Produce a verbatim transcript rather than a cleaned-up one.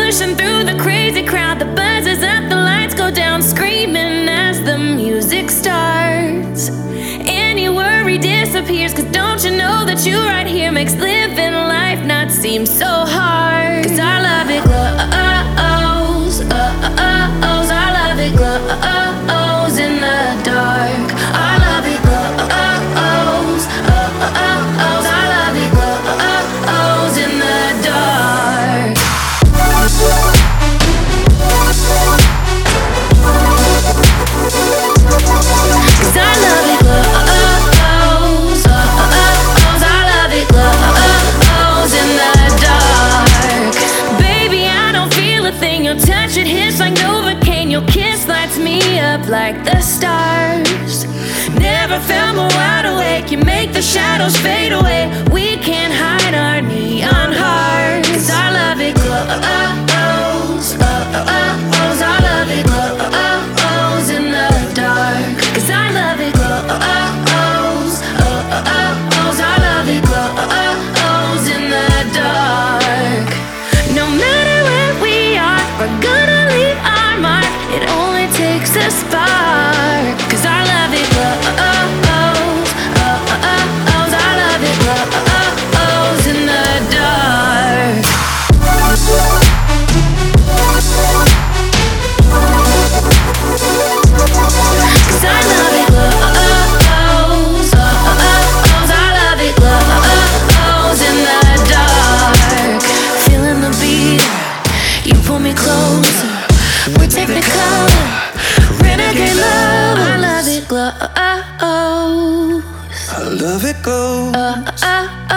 pushing through the crazy crowd. The buzzes up, the lights go down, screaming as the music starts. Any worry disappears, cause don't you know that you right here makes living life not seem so hard. Cause our love it glows, oh, oh, oh, oh, our love it glows in the dark. Our love it glows, oh, oh, oh, oh, our love it glows in the dark. Cause our love it glows, oh, oh, oh, our love it glows in the dark. Baby, I don't feel a thing. Your touch, it hits like Novocaine. Your kiss lights me up like the stars. Never felt more wide awake. You make the shadows fade away. We can't hide our neon hearts. Cause our love it glows, oh, oh, oh, our love it glows in the dark. Cause our love it glows, oh, oh, oh, our love it glows in the dark. No matter where we are, we're gonna leave our mark. It only takes a spark. Cause our love it glows, oh, oh, oh, our love it glows in the dark. Cause our love it glows, oh, oh, our love it glows in the dark. Feeling the beat, you pull me closer. We're technicolor, renegade love. I love it glows. I love it glows. Uh, uh,